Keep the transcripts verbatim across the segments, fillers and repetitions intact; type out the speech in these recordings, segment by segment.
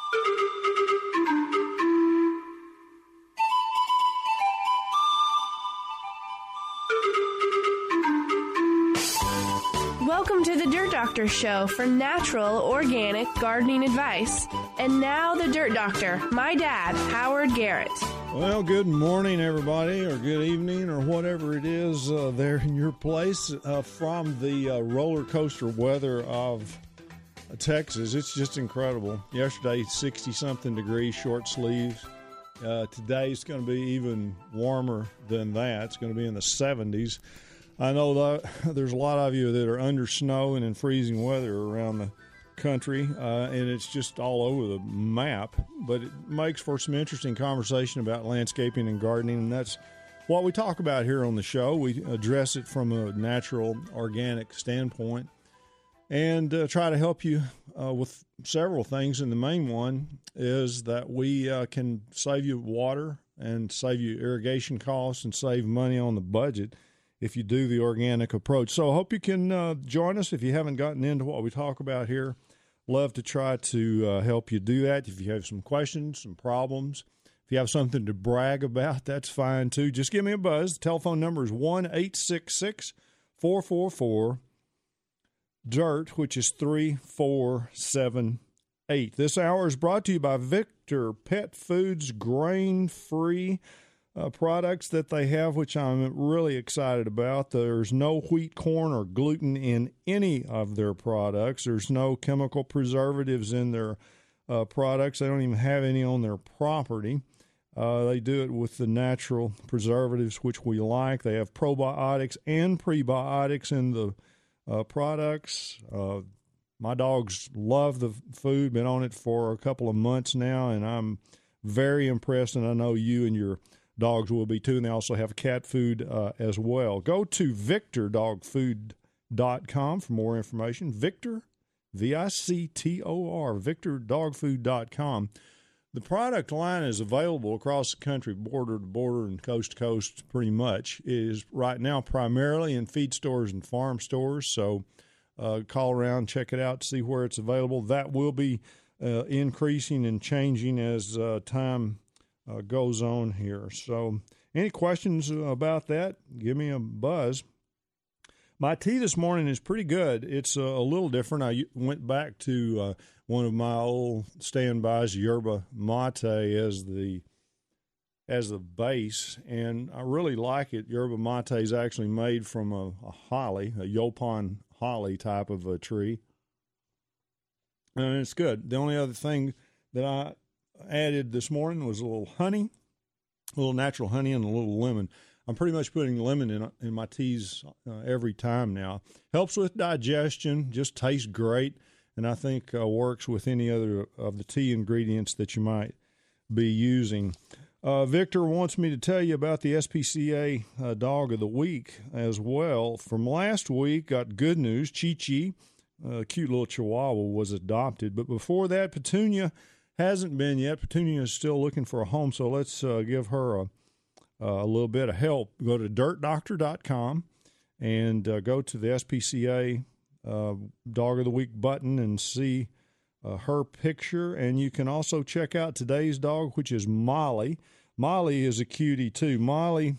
Welcome to the Dirt Doctor Show for natural, organic gardening advice. And now the Dirt Doctor, my dad, Howard Garrett. Well, good morning, everybody, or good evening, or whatever it is uh, there in your place uh, from the uh, roller coaster weather of uh, Texas. It's just incredible. Yesterday, sixty-something degrees, short sleeves. Uh, today, it's going to be even warmer than that. It's going to be in the seventies. I know that there's a lot of you that are under snow and in freezing weather around the country, uh, and it's just all over the map, but it makes for some interesting conversation about landscaping and gardening, and that's what we talk about here on the show. We address it from a natural, organic standpoint and uh, try to help you uh, with several things, and the main one is that we uh, can save you water and save you irrigation costs and save money on the budget if you do the organic approach. So I hope you can uh, join us if you haven't gotten into what we talk about here. Love to try to uh, help you do that. If you have some questions, some problems, if you have something to brag about, that's fine too. Just give me a buzz. The telephone number is one eight six six, four four four, D I R T, which is three four seven eight. This hour is brought to you by Victor Pet Foods, grain-free Uh, products that they have, which I'm really excited about. There's no wheat, corn, or gluten in any of their products. There's no chemical preservatives in their uh, products. They don't even have any on their property. Uh, they do it with the natural preservatives, which we like. They have probiotics and prebiotics in the uh, products. Uh, my dogs love the food, been on it for a couple of months now, and I'm very impressed, and I know you and your dogs will be too, and they also have cat food uh, as well. Go to victor dog food dot com for more information. Victor, V I C T O R, victor dog food dot com. The product line is available across the country, border to border and coast to coast pretty much. It is right now primarily in feed stores and farm stores, so uh, call around, check it out, see where it's available. That will be uh, increasing and changing as uh, time Uh, goes on here. So any questions about that, give me a buzz. My tea this morning is pretty good. It's uh, a little different. I went back to uh, one of my old standbys, yerba mate, as the as the base, and I really like it. Yerba mate is actually made from a, a holly, a Yaupon holly type of a tree, and it's good. The only other thing that I added this morning was a little honey, a little natural honey, and a little lemon. I'm pretty much putting lemon in in my teas uh, every time now. Helps with digestion, just tastes great, and I think uh, works with any other of the tea ingredients that you might be using. Uh, Victor wants me to tell you about the S P C A uh, Dog of the Week as well. From last week, got good news. Chi-Chi, a cute little Chihuahua, was adopted, but before that, Petunia hasn't been yet. Petunia is still looking for a home, so let's uh, give her a, a little bit of help. Go to dirt doctor dot com and uh, go to the S P C A uh, Dog of the Week button and see uh, her picture. And you can also check out today's dog, which is Molly. Molly is a cutie, too. Molly,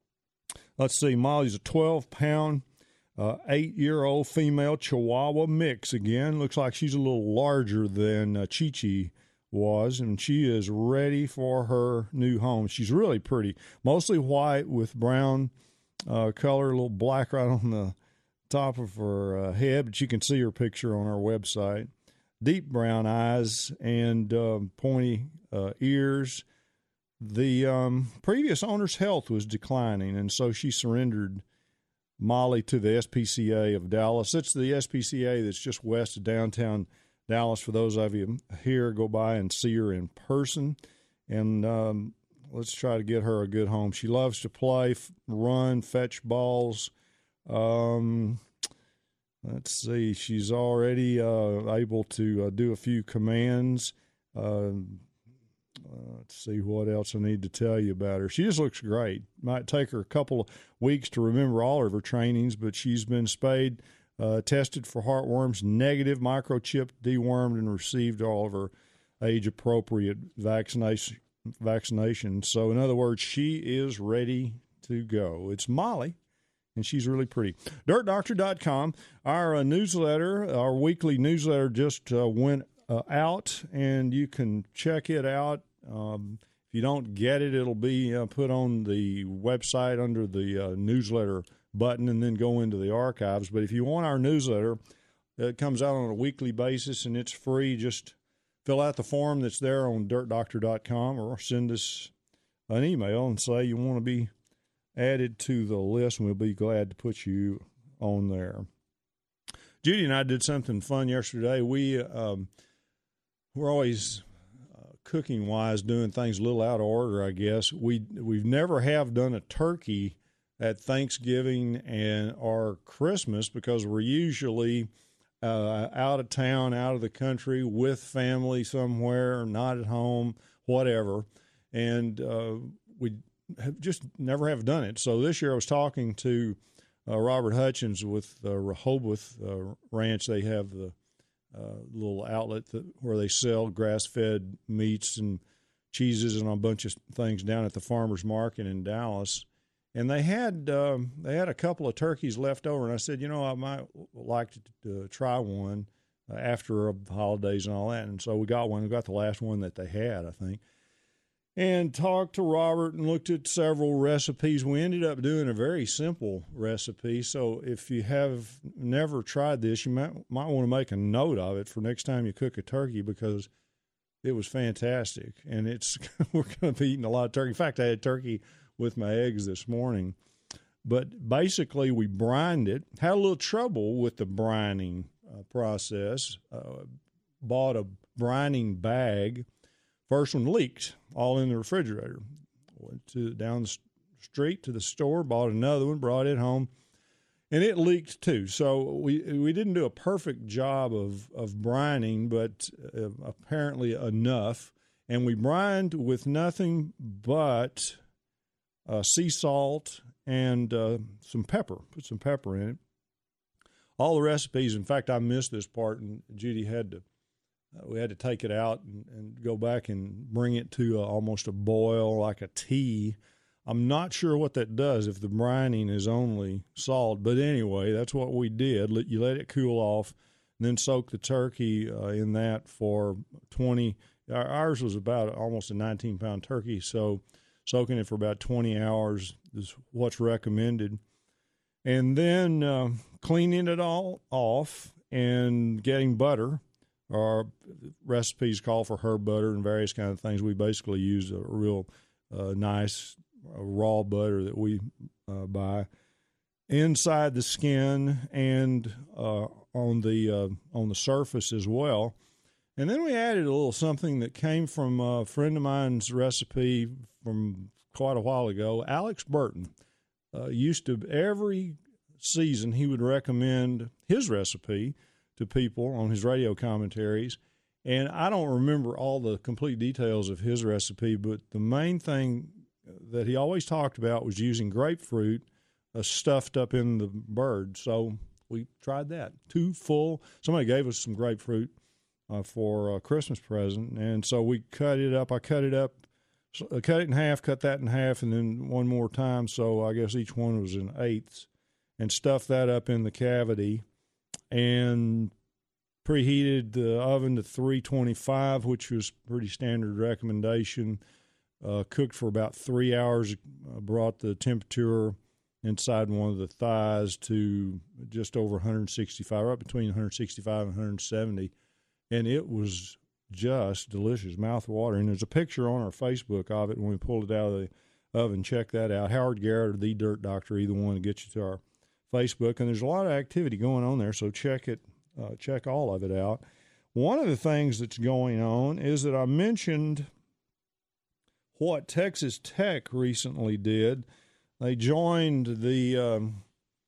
let's see, Molly's a twelve-pound, uh, eight-year-old female Chihuahua mix again. Looks like she's a little larger than uh, Chi-Chi was, and she is ready for her new home. She's really pretty, mostly white with brown uh, color, a little black right on the top of her uh, head, but you can see her picture on our website. Deep brown eyes and uh, pointy uh, ears. The um, previous owner's health was declining, and so she surrendered Molly to the S P C A of Dallas. It's the S P C A that's just west of downtown Dallas. For those of you here, go by and see her in person, and um, let's try to get her a good home. She loves to play, f- run, fetch balls. Um, let's see, she's already uh, able to uh, do a few commands. Uh, uh, let's see what else I need to tell you about her. She just looks great. Might take her a couple of weeks to remember all of her trainings, but she's been spayed, Uh, tested for heartworms, negative, microchipped, dewormed, and received all of her age-appropriate vaccination. Vaccination. So, in other words, she is ready to go. It's Molly, and she's really pretty. dirt doctor dot com. Our uh, newsletter, our weekly newsletter just uh, went uh, out, and you can check it out. Um, if you don't get it, it'll be uh, put on the website under the uh, newsletter button and then go into the archives. But if you want our newsletter, it comes out on a weekly basis, and it's free. Just fill out the form that's there on dirt doctor dot com or send us an email and say you want to be added to the list, and we'll be glad to put you on there. Judy and I did something fun yesterday. We, um, we're always uh, cooking-wise doing things a little out of order, I guess. We, we've never have done a turkey at Thanksgiving and or Christmas because we're usually uh, out of town, out of the country, with family somewhere, not at home, whatever. And uh, we have just never have done it. So this year I was talking to uh, Robert Hutchins with uh, Rehoboth uh, Ranch. They have the uh, little outlet that, where they sell grass-fed meats and cheeses and a bunch of things down at the farmers market in Dallas. And they had um, they had a couple of turkeys left over, and I said, you know, I might like to uh, try one uh, after the holidays and all that. And so we got one. We got the last one that they had, I think. And talked to Robert and looked at several recipes. We ended up doing a very simple recipe. So if you have never tried this, you might might want to make a note of it for next time you cook a turkey because it was fantastic. And it's we're going to be eating a lot of turkey. In fact, I had turkey with my eggs this morning. But basically, we brined it. Had a little trouble with the brining uh, process. Uh, bought a brining bag. First one leaked, all in the refrigerator. Went to down the street to the store, bought another one, brought it home, and it leaked too. So we we didn't do a perfect job of, of brining, but uh, apparently enough. And we brined with nothing but uh, sea salt and uh, some pepper. Put some pepper in it. All the recipes, in fact, I missed this part, and Judy had to Uh, we had to take it out and, and go back and bring it to a, almost a boil, like a tea. I'm not sure what that does if the brining is only salt. But anyway, that's what we did. Let, you let it cool off, and then soak the turkey uh, in that for twenty. Ours was about almost a nineteen-pound turkey, so soaking it for about twenty hours is what's recommended. And then uh, cleaning it all off and getting butter. Our recipes call for herb butter and various kind of things. We basically use a real uh, nice uh, raw butter that we uh, buy inside the skin and uh, on the uh, on the surface as well. And then we added a little something that came from a friend of mine's recipe from quite a while ago. Alex Burton uh, used to every season he would recommend his recipe to people on his radio commentaries. And I don't remember all the complete details of his recipe, but the main thing that he always talked about was using grapefruit uh, stuffed up in the bird. So we tried that. Two full. Somebody gave us some grapefruit uh, for a Christmas present, and so we cut it up. I cut it up, uh, cut it in half, cut that in half, and then one more time. So I guess each one was in eighths, and stuffed that up in the cavity. And preheated the oven to three twenty-five, which was pretty standard recommendation. Uh, cooked for about three hours, uh, brought the temperature inside one of the thighs to just over one sixty-five, right between one sixty-five and one seventy. And it was just delicious, mouth-watering. There's a picture on our Facebook of it when we pulled it out of the oven. Check that out. Howard Garrett or The Dirt Doctor, either one to get you to our Facebook, and there's a lot of activity going on there, so check it, uh, check all of it out. One of the things that's going on is that I mentioned what Texas Tech recently did. They joined the, um,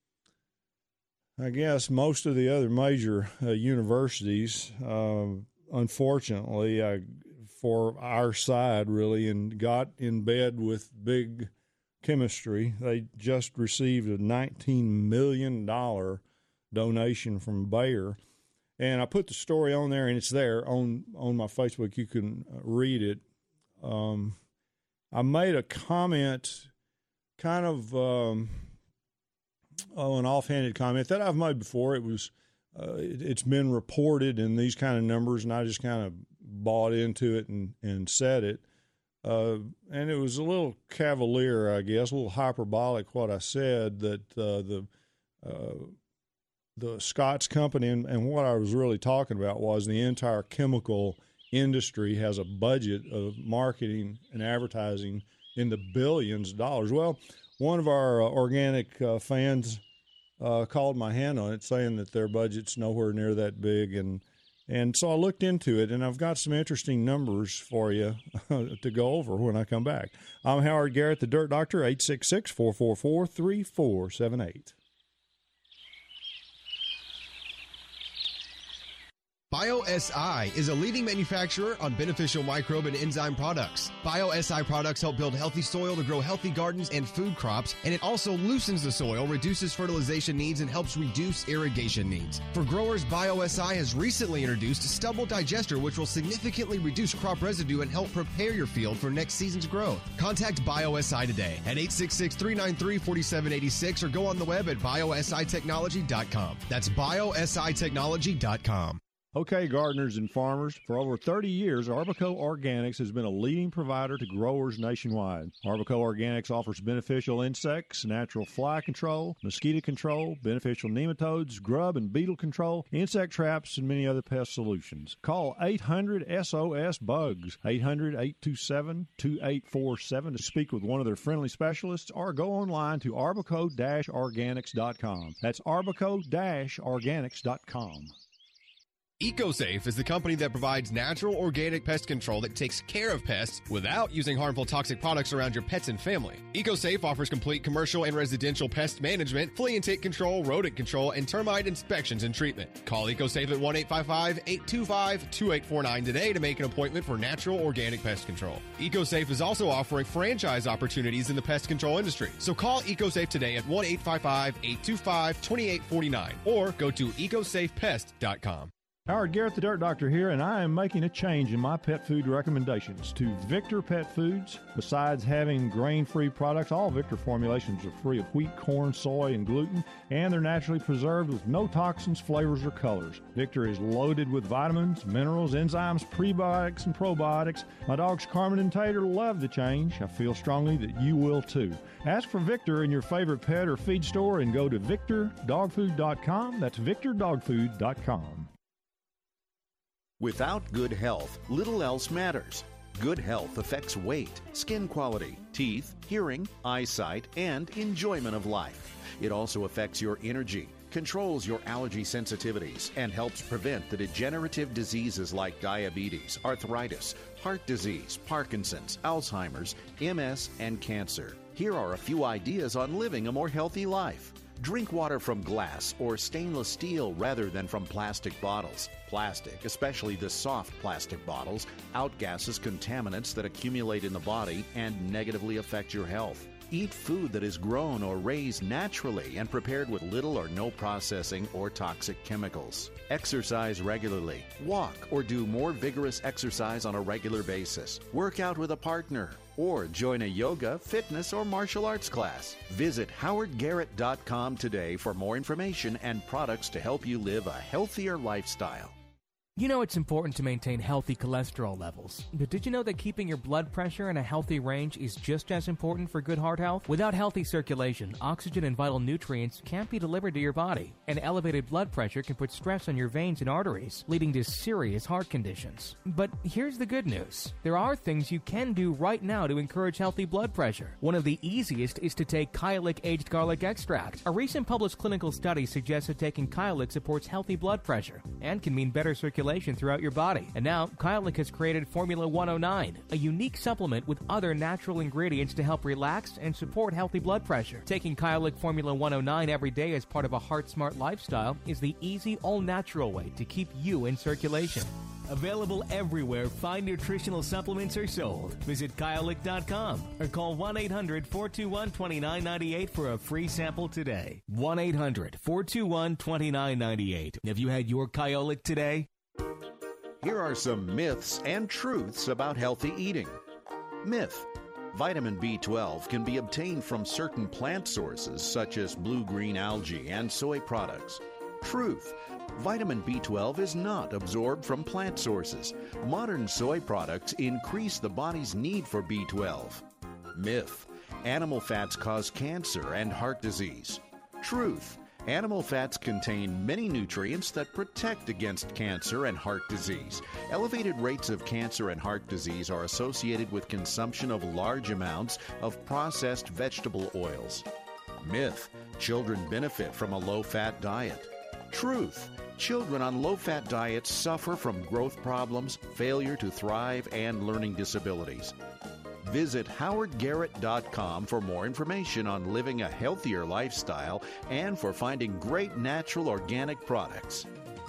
I guess, most of the other major uh, universities, uh, unfortunately, uh, for our side, really, and got in bed with big chemistry. They just received a nineteen million dollars donation from Bayer, And I put the story on there, and it's there on, on my Facebook. You can read it. Um, I made a comment, kind of um, oh, an offhanded comment that I've made before. It was uh, it, it's been reported in these kind of numbers, and I just kind of bought into it and, and said it. Uh, and it was a little cavalier, I guess, a little hyperbolic what I said, that uh, the uh, the Scotts company, and, and what I was really talking about was the entire chemical industry has a budget of marketing and advertising in the billions of dollars. Well, one of our uh, organic uh, fans uh, called my hand on it, saying that their budget's nowhere near that big, and And so I looked into it, and I've got some interesting numbers for you to go over when I come back. I'm Howard Garrett, the Dirt Doctor, eight six six, four four four, three four seven eight. BioSI is a leading manufacturer on beneficial microbe and enzyme products. BioSI products help build healthy soil to grow healthy gardens and food crops, and it also loosens the soil, reduces fertilization needs, and helps reduce irrigation needs. For growers, BioSI has recently introduced a stubble digester, which will significantly reduce crop residue and help prepare your field for next season's growth. Contact BioSI today at eight six six, three nine three, four seven eight six or go on the web at biosi technology dot com. That's biosi technology dot com. Okay, gardeners and farmers, for over thirty years, Arbico Organics has been a leading provider to growers nationwide. Arbico Organics offers beneficial insects, natural fly control, mosquito control, beneficial nematodes, grub and beetle control, insect traps, and many other pest solutions. Call eight hundred S O S BUGS, eight hundred, eight two seven, two eight four seven to speak with one of their friendly specialists, or go online to arbico dash organics dot com. That's arbico dash organics dot com. EcoSafe is the company that provides natural organic pest control that takes care of pests without using harmful toxic products around your pets and family. EcoSafe offers complete commercial and residential pest management, flea and tick control, rodent control, and termite inspections and treatment. Call EcoSafe at one eight five five, eight two five, two eight four nine today to make an appointment for natural organic pest control. EcoSafe is also offering franchise opportunities in the pest control industry. So call EcoSafe today at one eight five five, eight two five, two eight four nine or go to ecosafe pest dot com. Howard Garrett, the Dirt Doctor here, and I am making a change in my pet food recommendations to Victor Pet Foods. Besides having grain-free products, all Victor formulations are free of wheat, corn, soy, and gluten, and they're naturally preserved with no toxins, flavors, or colors. Victor is loaded with vitamins, minerals, enzymes, prebiotics, and probiotics. My dogs Carmen and Tater love the change. I feel strongly that you will too. Ask for Victor in your favorite pet or feed store and go to victor dog food dot com. That's victor dog food dot com. Without good health, little else matters. Good health affects weight, skin quality, teeth, hearing, eyesight, and enjoyment of life. It also affects your energy, controls your allergy sensitivities, and helps prevent the degenerative diseases like diabetes, arthritis, heart disease, Parkinson's, Alzheimer's, M S, and cancer. Here are a few ideas on living a more healthy life. Drink water from glass or stainless steel rather than from plastic bottles. Plastic, especially the soft plastic bottles, outgasses contaminants that accumulate in the body and negatively affect your health. Eat food that is grown or raised naturally and prepared with little or no processing or toxic chemicals. Exercise regularly. Walk or do more vigorous exercise on a regular basis. Work out with a partner or join a yoga, fitness, or martial arts class. Visit howard garrett dot com today for more information and products to help you live a healthier lifestyle. You know it's important to maintain healthy cholesterol levels, but did you know that keeping your blood pressure in a healthy range is just as important for good heart health? Without healthy circulation, oxygen and vital nutrients can't be delivered to your body, and elevated blood pressure can put stress on your veins and arteries, leading to serious heart conditions. But here's the good news. There are things you can do right now to encourage healthy blood pressure. One of the easiest is to take Kyolic aged garlic extract. A recent published clinical study suggests that taking Kyolic supports healthy blood pressure and can mean better circulation circulation throughout your body. And now, Kyolic has created Formula one oh nine, a unique supplement with other natural ingredients to help relax and support healthy blood pressure. Taking Kyolic Formula one oh nine every day as part of a heart-smart lifestyle is the easy, all-natural way to keep you in circulation. Available everywhere fine nutritional supplements are sold. Visit Kyolic dot com or call one eight hundred four two one two nine nine eight for a free sample today. one eight hundred four two one two nine nine eight. Have you had your Kyolic today? Here are some myths and truths about healthy eating. Myth: vitamin B twelve can be obtained from certain plant sources such as blue-green algae and soy products. Truth: vitamin B twelve is not absorbed from plant sources. Modern soy products increase the body's need for B twelve. Myth: animal fats cause cancer and heart disease. Truth: animal fats contain many nutrients that protect against cancer and heart disease. Elevated rates of cancer and heart disease are associated with consumption of large amounts of processed vegetable oils. Myth: children benefit from a low-fat diet. Truth: children on low-fat diets suffer from growth problems, failure to thrive, and learning disabilities. Visit Howard Garrett dot com for more information on living a healthier lifestyle and for finding great natural organic products.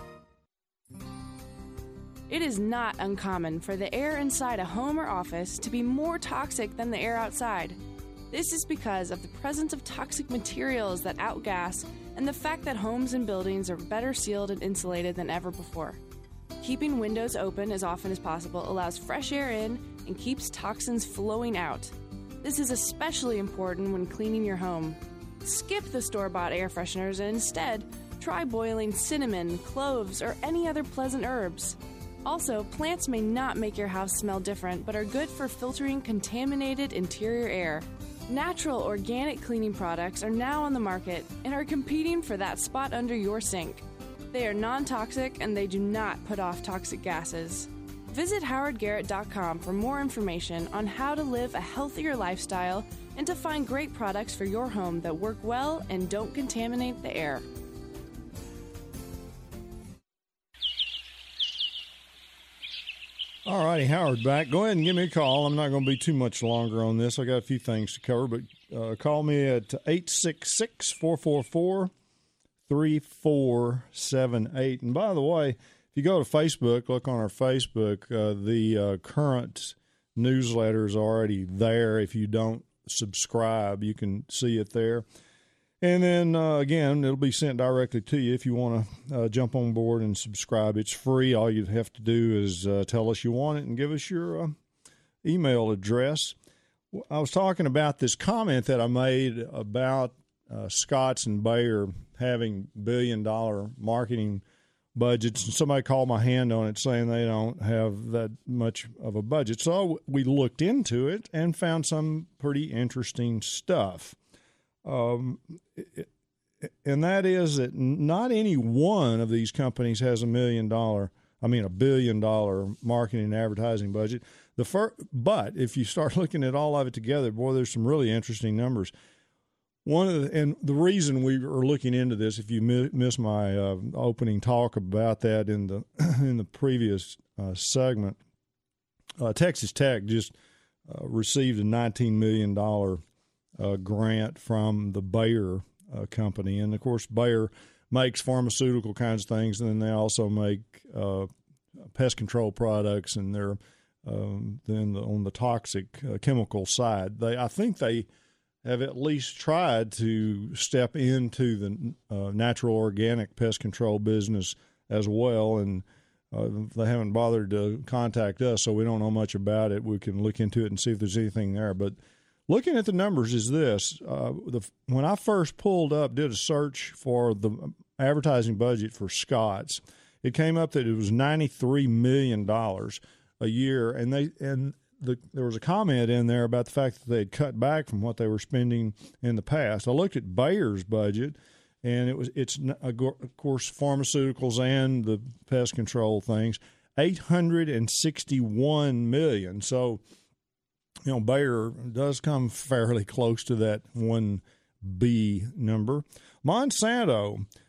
It is not uncommon for the air inside a home or office to be more toxic than the air outside. This is because of the presence of toxic materials that outgas and the fact that homes and buildings are better sealed and insulated than ever before. Keeping windows open as often as possible allows fresh air in and keeps toxins flowing out. This is especially important when cleaning your home. Skip the store-bought air fresheners and instead try boiling cinnamon, cloves, or any other pleasant herbs. Also, plants may not make your house smell different, but are good for filtering contaminated interior air. Natural organic cleaning products are now on the market and are competing for that spot under your sink. They are non-toxic and they do not put off toxic gases. Visit Howard Garrett dot com for more information on how to live a healthier lifestyle and to find great products for your home that work well and don't contaminate the air. All righty, Howard back. Go ahead and give me a call. I'm not going to be too much longer on this. I got a few things to cover, but uh, call me at eight six six, four four four, three four seven eight. And by the way, if you go to Facebook, look on our Facebook, uh, the uh, current newsletter is already there. If you don't subscribe, you can see it there. And then, uh, again, it'll be sent directly to you if you want to uh, jump on board and subscribe. It's free. All you have to do is uh, tell us you want it and give us your uh, email address. I was talking about this comment that I made about uh, Scotts and Bayer having billion-dollar marketing budgets, and somebody called my hand on it saying they don't have that much of a budget. So we looked into it and found some pretty interesting stuff. Um, and that is that not any one of these companies has a million dollar, I mean, a billion dollar marketing and advertising budget. The first, but if you start looking at all of it together, boy, there's some really interesting numbers. One of the, and the reason we are looking into this, if you missed my uh, opening talk about that in the in the previous uh, segment, uh, Texas Tech just uh, received a nineteen million dollars Uh, grant from the Bayer uh, company. And, of course, Bayer makes pharmaceutical kinds of things, and then they also make uh, pest control products, and they're um, then the, on the toxic uh, chemical side. They, I think they have at least tried to step into the uh, natural organic pest control business as well, and uh, they haven't bothered to contact us, so we don't know much about it. We can look into it and see if there's anything there. But looking at the numbers is this. Uh, the, when I first pulled up, did a search for the advertising budget for Scotts, it came up that it was ninety-three million dollars a year. And they and the, there was a comment in there about the fact that they had cut back from what they were spending in the past. I looked at Bayer's budget, and it was it's, of course, pharmaceuticals and the pest control things, eight hundred sixty-one million dollars. So, you know, Bayer does come fairly close to that one B number. Monsanto,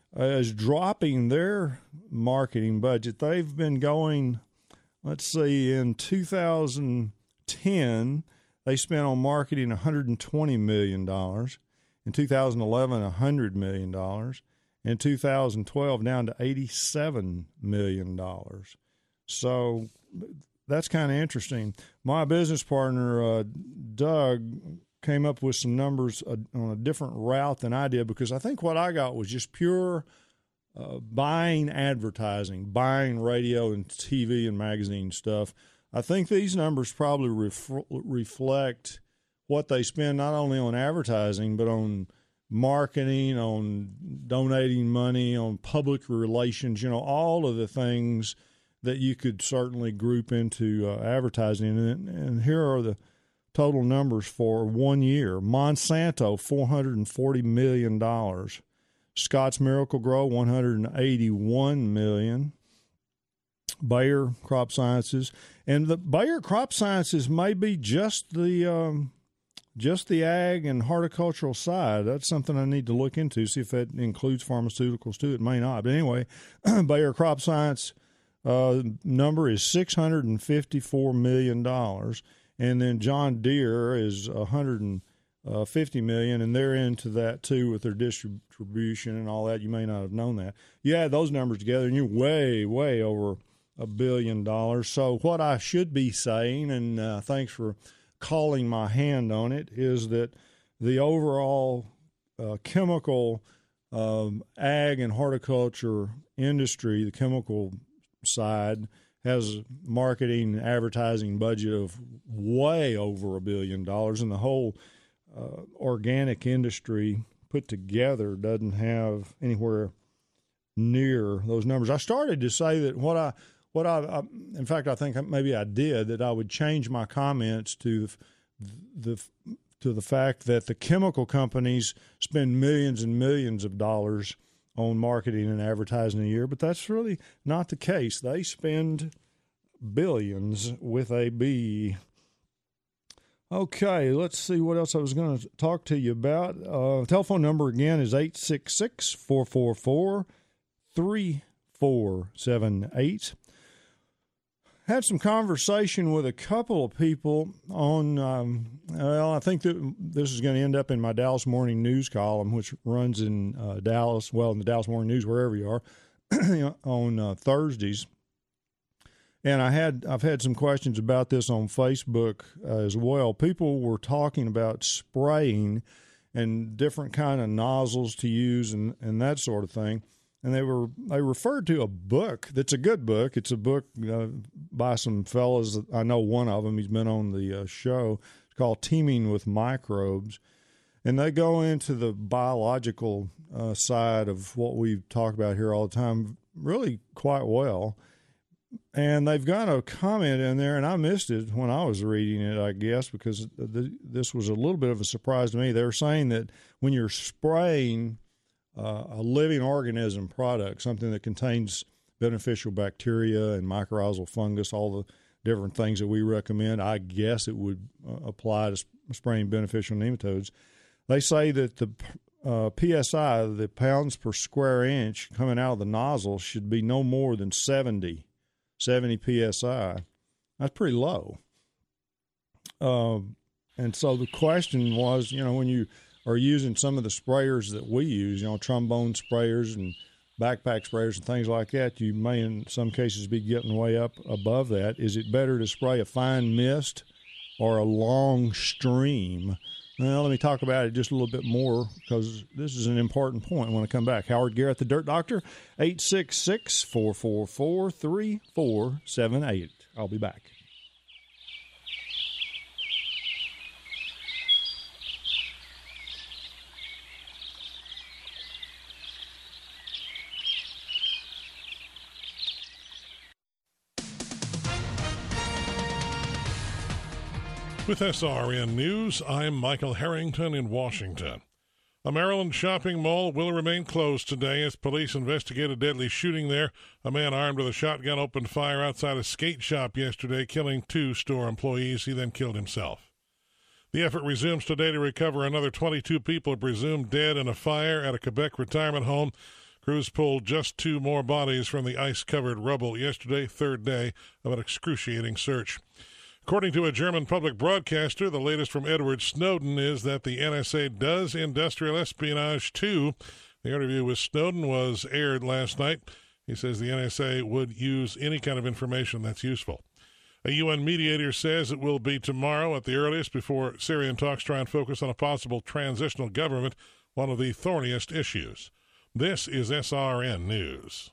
uh, is dropping their marketing budget. They've been going, let's see, in two thousand ten, they spent on marketing one hundred twenty million dollars. In two thousand eleven, one hundred million dollars. In two thousand twelve, down to eighty-seven million dollars. So that's kind of interesting. My business partner, uh, Doug, came up with some numbers uh, on a different route than I did, because I think what I got was just pure uh, buying advertising, buying radio and T V and magazine stuff. I think these numbers probably ref- reflect what they spend not only on advertising, but on marketing, on donating money, on public relations, you know, all of the things that you could certainly group into uh, advertising. And, and here are the total numbers for one year. Monsanto, four hundred forty million dollars. Scotts Miracle-Gro, one hundred eighty-one million dollars. Bayer Crop Sciences. And the Bayer Crop Sciences may be just the um, just the ag and horticultural side. That's something I need to look into, see if that includes pharmaceuticals too. It may not. But anyway, Bayer Crop Science uh, number is six hundred fifty-four million dollars. And then John Deere is one hundred fifty million dollars, and they're into that too with their distribution and all that. You may not have known that. You add those numbers together, and you're way, way over a billion dollars. So what I should be saying, and uh, thanks for calling my hand on it, is that the overall uh, chemical um, ag and horticulture industry, the chemical side, has marketing and advertising budget of way over a billion dollars, and the whole uh, organic industry put together doesn't have anywhere near those numbers. I started to say that what I What I, I, in fact, I think maybe I did, that I would change my comments to the, the to the fact that the chemical companies spend millions and millions of dollars on marketing and advertising a year, but that's really not the case. They spend billions with a B. Okay, let's see what else I was going to talk to you about. Uh, telephone number again is eight six six, four four four, three four seven eight. Had some conversation with a couple of people on, um, well, I think that this is going to end up in my Dallas Morning News column, which runs in uh, Dallas, well, in the Dallas Morning News, wherever you are, on uh, Thursdays. And I had, I've had some questions about this on Facebook uh, as well. People were talking about spraying and different kind of nozzles to use and, and that sort of thing. And they were they referred to a book that's a good book. It's a book uh, by some fellas. I know one of them. He's been on the uh, show. It's called Teaming with Microbes. And they go into the biological uh, side of what we talk about here all the time really quite well. And they've got a comment in there, and I missed it when I was reading it, I guess, because the, this was a little bit of a surprise to me. They were saying that when you're spraying Uh, a living organism product, something that contains beneficial bacteria and mycorrhizal fungus, all the different things that we recommend, I guess it would uh, apply to sp- spraying beneficial nematodes. They say that the uh, P S I, the pounds per square inch coming out of the nozzle, should be no more than seventy, seventy P S I. That's pretty low. Uh, and so the question was, you know, when you are using some of the sprayers that we use, you know, trombone sprayers and backpack sprayers and things like that, you may in some cases be getting way up above that. Is it better to spray a fine mist or a long stream? Well, let me talk about it just a little bit more, because this is an important point when I come back. Howard Garrett, the Dirt Doctor, eight six six, four four four, three four seven eight. I'll be back. With S R N News, I'm Michael Harrington in Washington. A Maryland shopping mall will remain closed today as police investigate a deadly shooting there. A man armed with a shotgun opened fire outside a skate shop yesterday, killing two store employees. He then killed himself. The effort resumes today to recover another twenty-two people presumed dead in a fire at a Quebec retirement home. Crews pulled just two more bodies from the ice-covered rubble yesterday, third day of an excruciating search. According to a German public broadcaster, the latest from Edward Snowden is that the N S A does industrial espionage too. The interview with Snowden was aired last night. He says the N S A would use any kind of information that's useful. A U N mediator says it will be tomorrow at the earliest before Syrian talks try and focus on a possible transitional government, one of the thorniest issues. This is S R N News.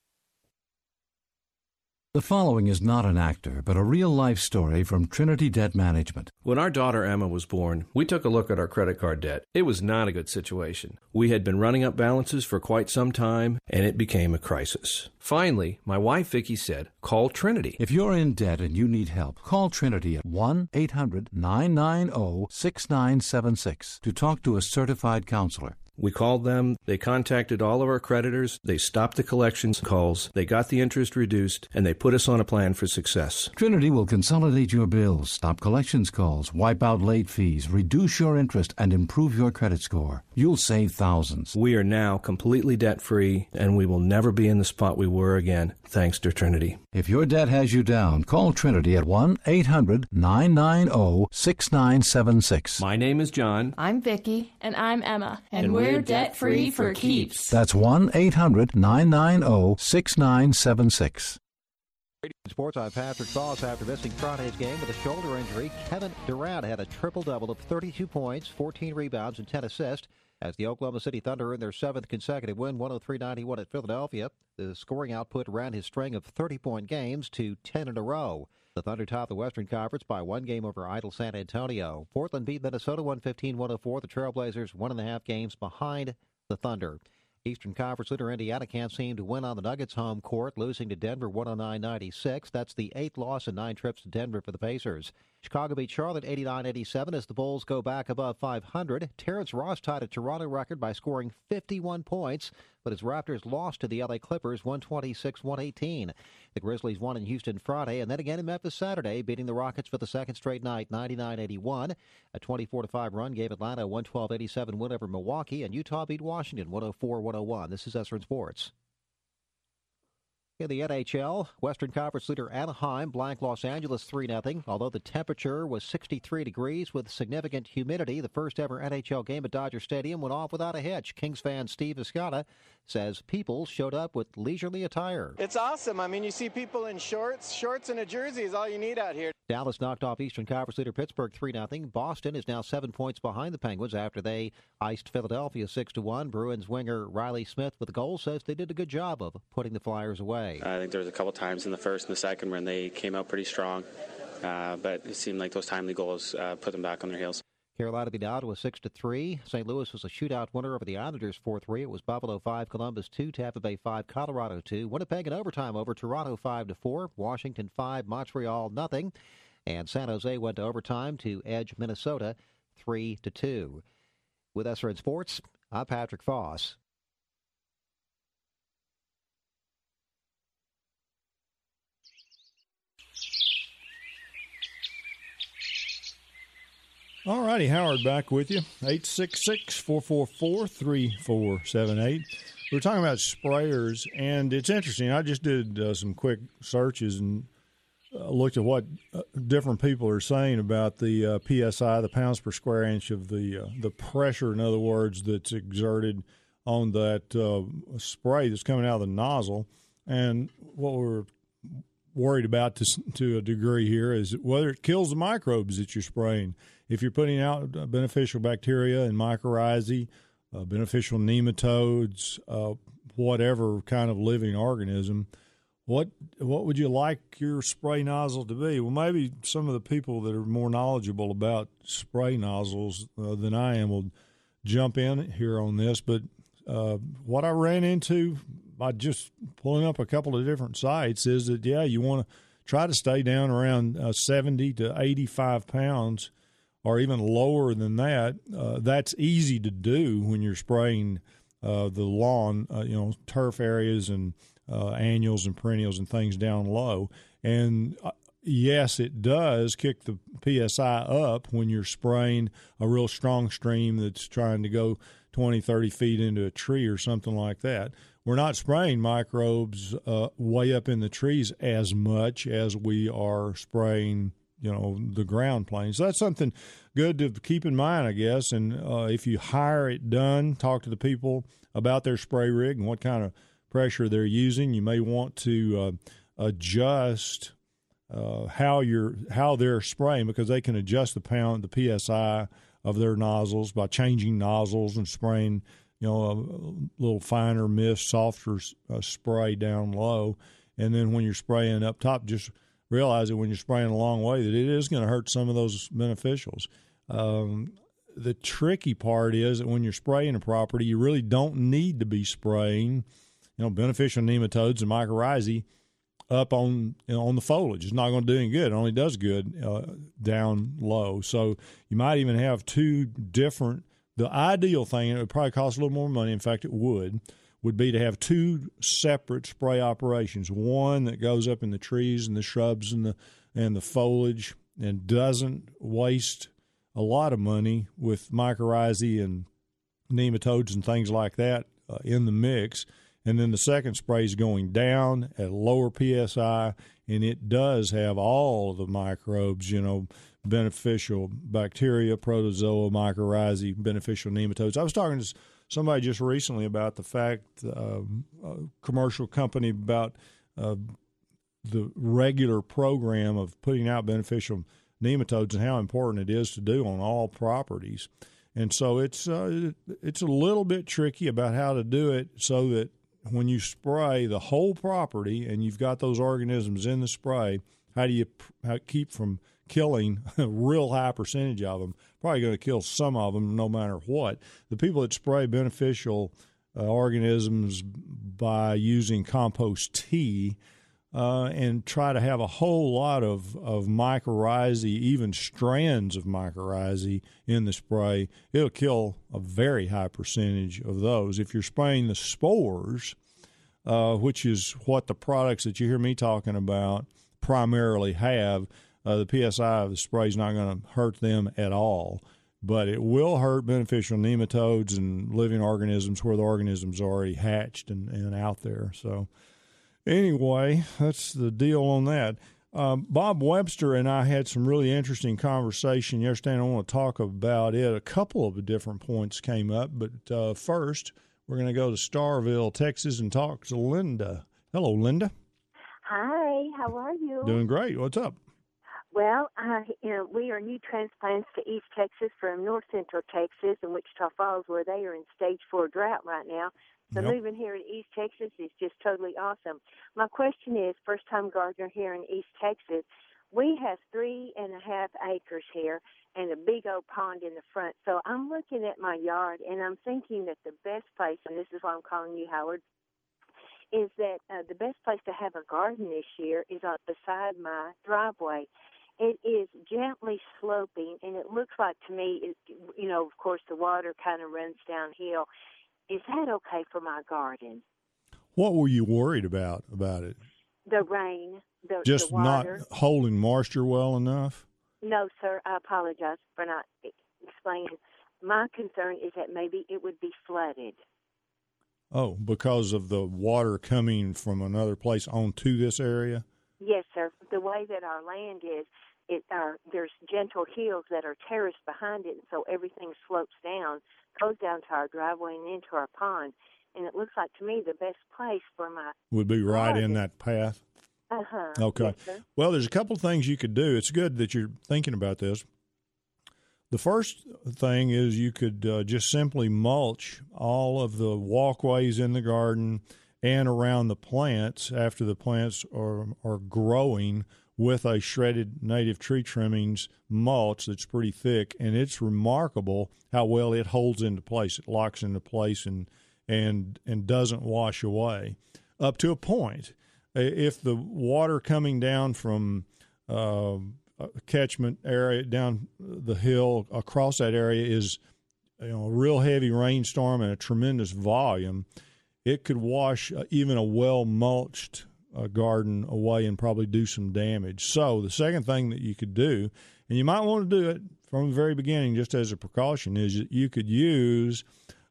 The following is not an actor, but a real-life story from Trinity Debt Management. When our daughter Emma was born, we took a look at our credit card debt. It was not a good situation. We had been running up balances for quite some time, and it became a crisis. Finally, my wife Vicki said, call Trinity. If you're in debt and you need help, call Trinity at one eight hundred nine nine zero six nine seven six to talk to a certified counselor. We called them, they contacted all of our creditors, they stopped the collections calls, they got the interest reduced, and they put us on a plan for success. Trinity will consolidate your bills, stop collections calls, wipe out late fees, reduce your interest, and improve your credit score. You'll save thousands. We are now completely debt-free, and we will never be in the spot we were again, thanks to Trinity. If your debt has you down, call Trinity at one eight hundred nine nine zero six nine seven six. My name is John. I'm Vicki. And I'm Emma. And, and we're, we're debt-free for keeps. That's one eight hundred nine nine zero six nine seven six. Sports, I'm Patrick Foss. After missing Friday's game with a shoulder injury, Kevin Durant had a triple-double of thirty-two points, fourteen rebounds, and ten assists as the Oklahoma City Thunder earned their seventh consecutive win, one oh three ninety-one at Philadelphia. The scoring output ran his string of thirty-point games to ten in a row. The Thunder topped the Western Conference by one game over idle San Antonio. Portland beat Minnesota one fifteen to one oh four. The Trailblazers one and a half games behind the Thunder. Eastern Conference leader Indiana can't seem to win on the Nuggets' home court, losing to Denver one oh nine ninety-six. That's the eighth loss in nine trips to Denver for the Pacers. Chicago beat Charlotte eighty-nine eighty-seven as the Bulls go back above five hundred. Terrence Ross tied a Toronto record by scoring fifty-one points, but his Raptors lost to the L A Clippers one twenty-six to one eighteen. The Grizzlies won in Houston Friday and then again in Memphis Saturday, beating the Rockets for the second straight night ninety-nine eighty-one. A twenty-four to five run gave Atlanta a one twelve eighty-seven win over Milwaukee, and Utah beat Washington one oh four to one oh one. This is S R N Sports. In the N H L, Western Conference leader Anaheim blanked Los Angeles three nothing. Although the temperature was sixty-three degrees with significant humidity, the first ever N H L game at Dodger Stadium went off without a hitch. Kings fan Steve Escada says people showed up with leisurely attire. It's awesome. I mean, you see people in shorts. Shorts and a jersey is all you need out here. Dallas knocked off Eastern Conference leader Pittsburgh three nothing. Boston is now seven points behind the Penguins after they iced Philadelphia six to one. Bruins winger Riley Smith with the goal says they did a good job of putting the Flyers away. I think there was a couple times in the first and the second when they came out pretty strong, uh, but it seemed like those timely goals uh, put them back on their heels. Carolina beat Ottawa six to three. Saint Louis was a shootout winner over the Islanders four three. It was Buffalo five, Columbus two, Tampa Bay five, Colorado two. Winnipeg in overtime over Toronto five to four. Washington five, Montreal nothing. And San Jose went to overtime to edge Minnesota three to two. With S R N Sports, I'm Patrick Foss. All righty, Howard back with you. eight six six, four four four, three four seven eight. We're talking about sprayers, and it's interesting. I just did uh, some quick searches and uh, looked at what uh, different people are saying about the uh, P S I, the pounds per square inch of the uh, the pressure, in other words, that's exerted on that uh, spray that's coming out of the nozzle. And what we're worried about to, to a degree here is whether it kills the microbes that you're spraying. If you're putting out beneficial bacteria and mycorrhizae, uh, beneficial nematodes, uh, whatever kind of living organism, what what would you like your spray nozzle to be? Well, maybe some of the people that are more knowledgeable about spray nozzles uh, than I am will jump in here on this. But uh, what I ran into by just pulling up a couple of different sites is that, yeah, you want to try to stay down around uh, seventy to eighty-five pounds or even lower than that. Uh, that's easy to do when you're spraying uh, the lawn, uh, you know, turf areas and uh, annuals and perennials and things down low. And uh, yes, it does kick the P S I up when you're spraying a real strong stream that's trying to go twenty, thirty feet into a tree or something like that. We're not spraying microbes uh, way up in the trees as much as we are spraying, you know, the ground planes. So that's something good to keep in mind, I guess. And uh, if you hire it done, talk to the people about their spray rig and what kind of pressure they're using. You may want to uh, adjust uh, how you're how they're spraying, because they can adjust the pound, the P S I of their nozzles by changing nozzles and spraying, you know, a little finer mist, softer uh, spray down low. And then when you're spraying up top, just realize that when you're spraying a long way that it is going to hurt some of those beneficials. Um, the tricky part is that when you're spraying a property, you really don't need to be spraying, you know, beneficial nematodes and mycorrhizae up on, you know, on the foliage. It's not going to do any good. It only does good uh, down low. So you might even have two different. The ideal thing, and it would probably cost a little more money, in fact it would, would be to have two separate spray operations. One that goes up in the trees and the shrubs and the and the foliage and doesn't waste a lot of money with mycorrhizae and nematodes and things like that uh, in the mix. And then the second spray is going down at lower P S I, and it does have all of the microbes, you know, beneficial bacteria, protozoa, mycorrhizae, beneficial nematodes. I was talking to somebody just recently about the fact, uh, a commercial company, about uh, the regular program of putting out beneficial nematodes and how important it is to do on all properties. And so it's uh, it's a little bit tricky about how to do it so that when you spray the whole property and you've got those organisms in the spray, how do you how keep from killing a real high percentage of them? Probably going to kill some of them no matter what. The people that spray beneficial uh, organisms by using compost tea uh, and try to have a whole lot of, of mycorrhizae, even strands of mycorrhizae in the spray, it'll kill a very high percentage of those. If you're spraying the spores, uh, which is what the products that you hear me talking about primarily have, uh, the P S I of the spray is not going to hurt them at all. But it will hurt beneficial nematodes and living organisms where the organisms are already hatched and, and out there. So anyway, that's the deal on that. Um, Bob Webster and I had some really interesting conversation yesterday, and I want to talk about it. A couple of different points came up, but uh, first we're going to go to Starville, Texas, and talk to Linda. Hello, Linda. Hi, how are you? Doing great. What's up? Well, uh, you know, we are new transplants to East Texas from North Central Texas and Wichita Falls, where they are in stage four drought right now. So yep. Moving here to East Texas is just totally awesome. My question is, first-time gardener here in East Texas, we have three and a half acres here and a big old pond in the front. So I'm looking at my yard, and I'm thinking that the best place, and this is why I'm calling you, Howard, is that uh, the best place to have a garden this year is uh, beside my driveway. It is gently sloping, and it looks like to me, it, you know, of course, the water kind of runs downhill. Is that okay for my garden? What were you worried about about it? The rain, the, Just the water. Not holding moisture well enough? No, sir. I apologize for not explaining. My concern is that maybe it would be flooded. Oh, because of the water coming from another place onto this area? Yes, sir. The way that our land is, it are there's gentle hills that are terraced behind it, and so everything slopes down, goes down to our driveway and into our pond. And it looks like to me the best place for my would be right garden. In that path. Uh huh. Okay. Yes, well, there's a couple of things you could do. It's good that you're thinking about this. The first thing is you could uh, just simply mulch all of the walkways in the garden and around the plants after the plants are are growing with a shredded native tree trimmings mulch that's pretty thick, and it's remarkable how well it holds into place. It locks into place and and and doesn't wash away up to a point. If the water coming down from uh, a catchment area down the hill across that area is, you know, a real heavy rainstorm and a tremendous volume, it could wash even a well-mulched uh, garden away and probably do some damage. So the second thing that you could do, and you might want to do it from the very beginning just as a precaution, is that you could use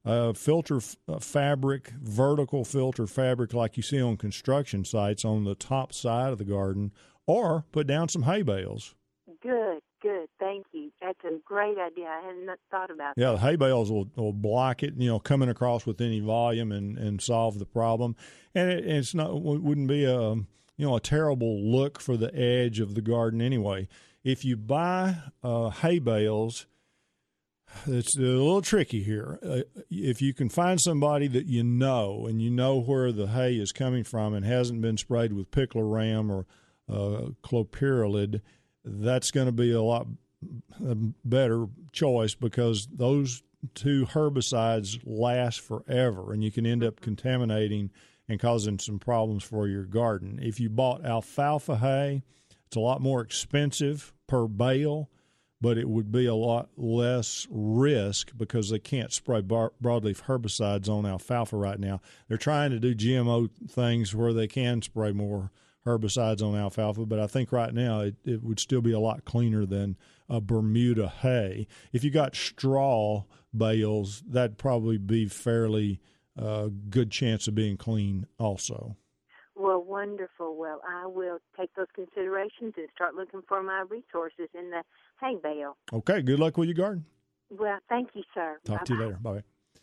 uh, filter f- uh, fabric, vertical filter fabric like you see on construction sites on the top side of the garden, or put down some hay bales. Good, good. Thank you. That's a great idea. I hadn't thought about Yeah, that. the hay bales will, will block it, you know, coming across with any volume and, and solve the problem. And it, it's not wouldn't be a you know a terrible look for the edge of the garden anyway. If you buy uh, hay bales, it's a little tricky here. Uh, if you can find somebody that you know and you know where the hay is coming from and hasn't been sprayed with picloram or uh, clopyralid, that's going to be a lot better choice, because those two herbicides last forever, and you can end up contaminating and causing some problems for your garden. If you bought alfalfa hay, it's a lot more expensive per bale, but it would be a lot less risk because they can't spray bar- broadleaf herbicides on alfalfa right now. They're trying to do G M O things where they can spray more herbicides on alfalfa, but I think right now it, it would still be a lot cleaner than a Bermuda hay. If you got straw bales, that'd probably be fairly uh, good chance of being clean also. Well, wonderful. Well, I will take those considerations and start looking for my resources in the hay bale. Okay, good luck with your garden. Well, thank you, sir. Talk Bye-bye. to you later. Bye.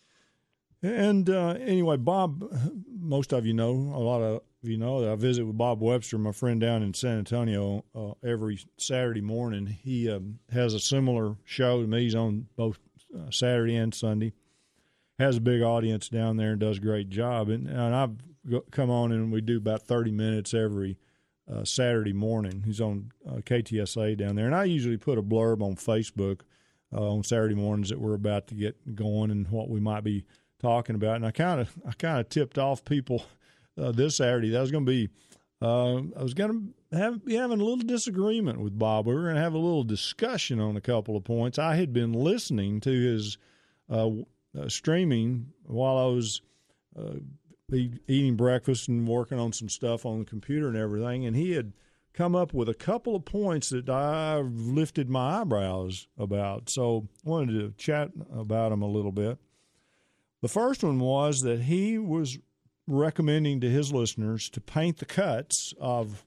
And uh, anyway, Bob, most of you know, a lot of you know, that I visit with Bob Webster, my friend down in San Antonio, uh, every Saturday morning. He um, has a similar show to me. He's on both uh, Saturday and Sunday. Has a big audience down there and does a great job. And, and I've come on and we do about thirty minutes every uh, Saturday morning. He's on uh, K T S A down there. And I usually put a blurb on Facebook uh, on Saturday mornings that we're about to get going and what we might be talking about. And I kind of I kind of tipped off people uh, this Saturday that I was going to be uh, I was going to have be having a little disagreement with Bob. We were going to have a little discussion on a couple of points. I had been listening to his uh, uh, streaming while I was uh, eating breakfast and working on some stuff on the computer and everything, and he had come up with a couple of points that I lifted my eyebrows about. So I wanted to chat about them a little bit. The first one was that he was recommending to his listeners to paint the cuts of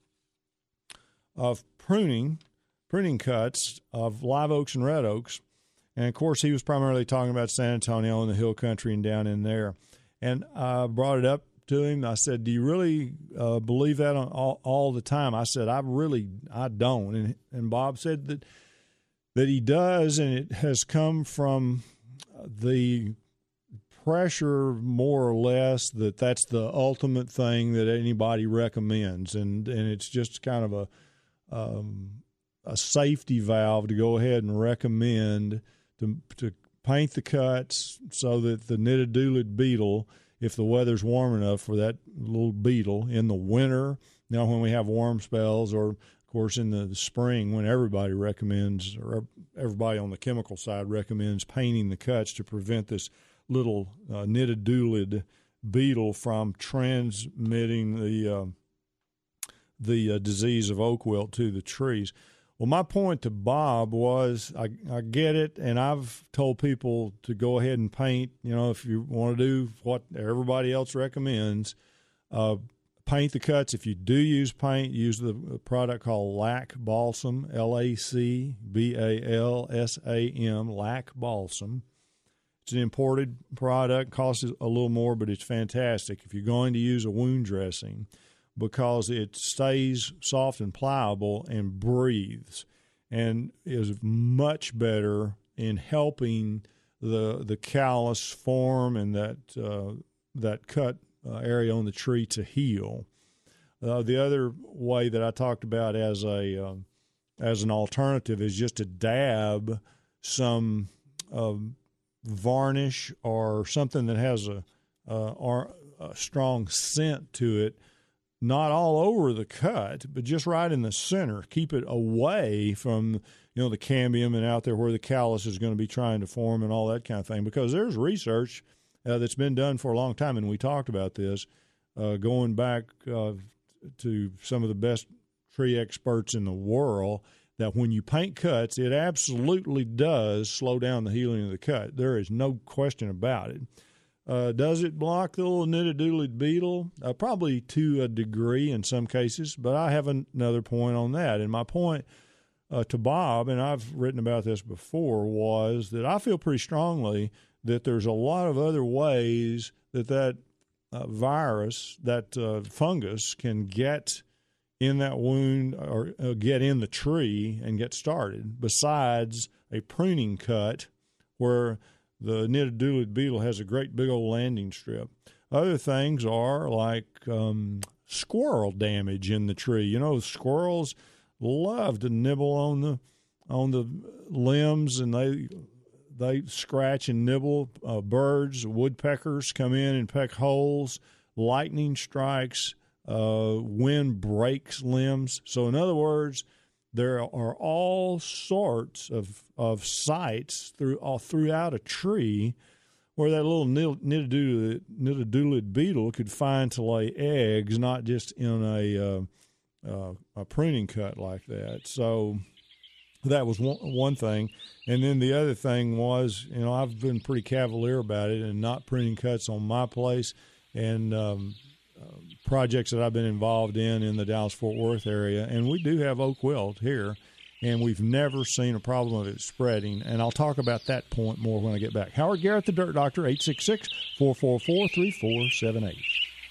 of pruning, pruning cuts of live oaks and red oaks. And, of course, he was primarily talking about San Antonio and the hill country and down in there. And I brought it up to him. I said, do you really uh, believe that on, all, all the time? I said, I really, I don't. And, and Bob said that that he does, and it has come from the pressure, more or less, that that's the ultimate thing that anybody recommends. And, and it's just kind of a um, a safety valve to go ahead and recommend to to paint the cuts so that the Nitidulid beetle, if the weather's warm enough for that little beetle in the winter, now when we have warm spells, or of course in the spring when everybody recommends, or everybody on the chemical side recommends painting the cuts to prevent this little uh, Nitidulid beetle from transmitting the uh, the uh, disease of oak wilt to the trees. Well, my point to Bob was, I, I get it, and I've told people to go ahead and paint, you know, if you want to do what everybody else recommends, uh, paint the cuts. If you do use paint, use the product called Lac Balsam, L A C B A L S A M, Lac Balsam. It's an imported product, costs a little more, but it's fantastic if you're going to use a wound dressing, because it stays soft and pliable and breathes, and is much better in helping the the callus form and that uh, that cut uh, area on the tree to heal. Uh, the other way that I talked about as a uh, as an alternative is just to dab some uh, varnish or something that has a, uh, or a strong scent to it. Not all over the cut, but just right in the center. Keep it away from, you know, the cambium and out there where the callus is going to be trying to form and all that kind of thing. Because there's research uh, that's been done for a long time, and we talked about this, uh, going back uh, to some of the best tree experts in the world, that when you paint cuts, it absolutely does slow down the healing of the cut. There is no question about it. Uh, does it block the little nitty-doodly beetle? Uh, probably to a degree in some cases, but I have another point on that. And my point uh, to Bob, and I've written about this before, was that I feel pretty strongly that there's a lot of other ways that that uh, virus, that uh, fungus can get in that wound or uh, get in the tree and get started, besides a pruning cut where the nitty-doodly beetle has a great big old landing strip. Other things are like um, squirrel damage in the tree. You know, squirrels love to nibble on the on the limbs, and they they scratch and nibble. Uh, birds, woodpeckers come in and peck holes. Lightning strikes. Uh, wind breaks limbs. So, in other words, there are all sorts of, of sites through all throughout a tree where that little nitty-doodly, nitty-doodly beetle could find to lay eggs, not just in a uh, uh, a pruning cut like that. So that was one, one thing. And then the other thing was, you know, I've been pretty cavalier about it and not pruning cuts on my place and um, uh, projects that I've been involved in in the Dallas-Fort Worth area. And we do have oak wilt here, and we've never seen a problem of it spreading. And I'll talk about that point more when I get back. Howard Garrett, the Dirt Doctor, eight six six, four four four, three four seven eight.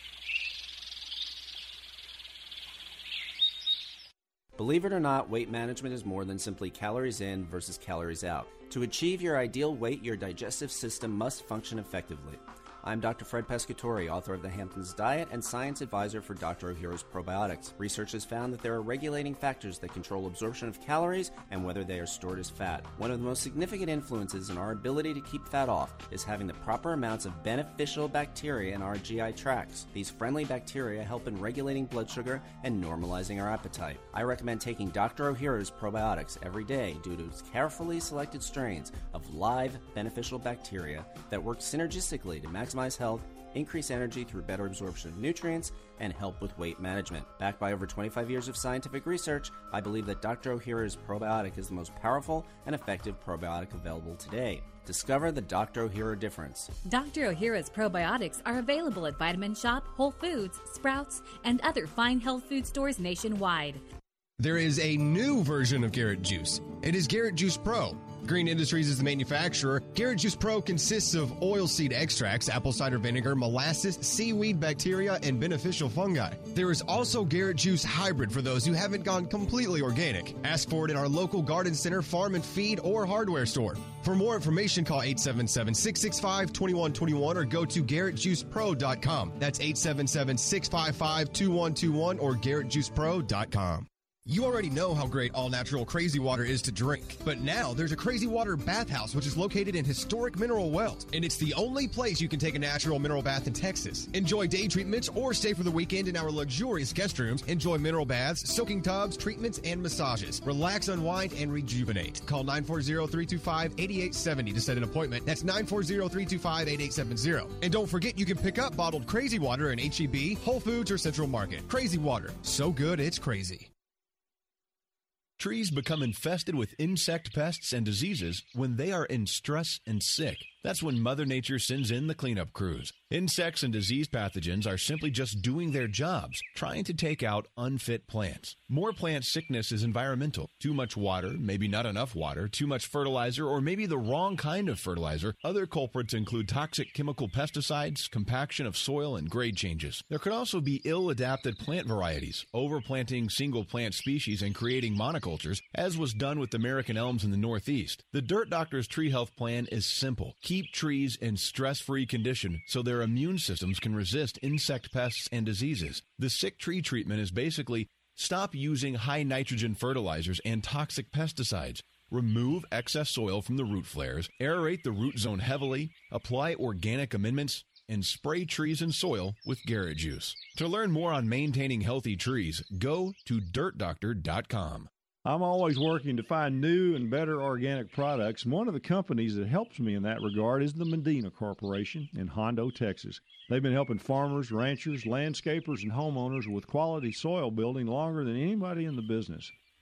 Believe it or not, weight management is more than simply calories in versus calories out. To achieve your ideal weight, your digestive system must function effectively. I'm Doctor Fred Pescatori, author of The Hamptons Diet and science advisor for Doctor Ohhira's Probiotics. Research has found that there are regulating factors that control absorption of calories and whether they are stored as fat. One of the most significant influences in our ability to keep fat off is having the proper amounts of beneficial bacteria in our G I tracts. These friendly bacteria help in regulating blood sugar and normalizing our appetite. I recommend taking Doctor Ohhira's Probiotics every day due to its carefully selected strains of live beneficial bacteria that work synergistically to maximize Maximize health, increase energy through better absorption of nutrients, and help with weight management. Backed by over twenty-five years of scientific research, I believe that Doctor Ohhira's Probiotic is the most powerful and effective probiotic available today. Discover the Doctor Ohhira difference. Doctor Ohhira's Probiotics are available at Vitamin Shop, Whole Foods, Sprouts, and other fine health food stores nationwide. There is a new version of Garrett Juice. It is Garrett Juice Pro. Green Industries is the manufacturer. Garrett Juice Pro consists of oilseed extracts, apple cider vinegar, molasses, seaweed bacteria, and beneficial fungi. There is also Garrett Juice Hybrid for those who haven't gone completely organic. Ask for it in our local garden center, farm and feed, or hardware store. For more information, call eight seven seven, six six five, two one two one or go to garrett juice pro dot com. That's eight seven seven, six five five, two one two one or garrett juice pro dot com. You already know how great all-natural Crazy Water is to drink, but now there's a Crazy Water bathhouse which is located in historic Mineral Wells, and it's the only place you can take a natural mineral bath in Texas. Enjoy day treatments or stay for the weekend in our luxurious guest rooms. Enjoy mineral baths, soaking tubs, treatments, and massages. Relax, unwind, and rejuvenate. Call nine four zero, three two five, eight eight seven zero to set an appointment. That's nine four zero, three two five, eight eight seven zero. And don't forget, you can pick up bottled Crazy Water in H E B, Whole Foods, or Central Market. Crazy Water. So good, it's crazy. Trees become infested with insect pests and diseases when they are in stress and sick. That's when Mother Nature sends in the cleanup crews. Insects and disease pathogens are simply just doing their jobs, trying to take out unfit plants. More plant sickness is environmental. Too much water, maybe not enough water, too much fertilizer, or maybe the wrong kind of fertilizer. Other culprits include toxic chemical pesticides, compaction of soil, and grade changes. There could also be ill-adapted plant varieties, overplanting single plant species and creating monocultures, as was done with American elms in the Northeast. The Dirt Doctor's Tree Health Plan is simple. Keep trees in stress-free condition so their immune systems can resist insect pests and diseases. The sick tree treatment is basically stop using high nitrogen fertilizers and toxic pesticides. Remove excess soil from the root flares, aerate the root zone heavily, apply organic amendments, and spray trees and soil with Garrett Juice. To learn more on maintaining healthy trees, go to dirt doctor dot com. I'm always working to find new and better organic products. One of the companies that helps me in that regard is the Medina Corporation in Hondo, Texas. They've been helping farmers, ranchers, landscapers, and homeowners with quality soil building longer than anybody in the business.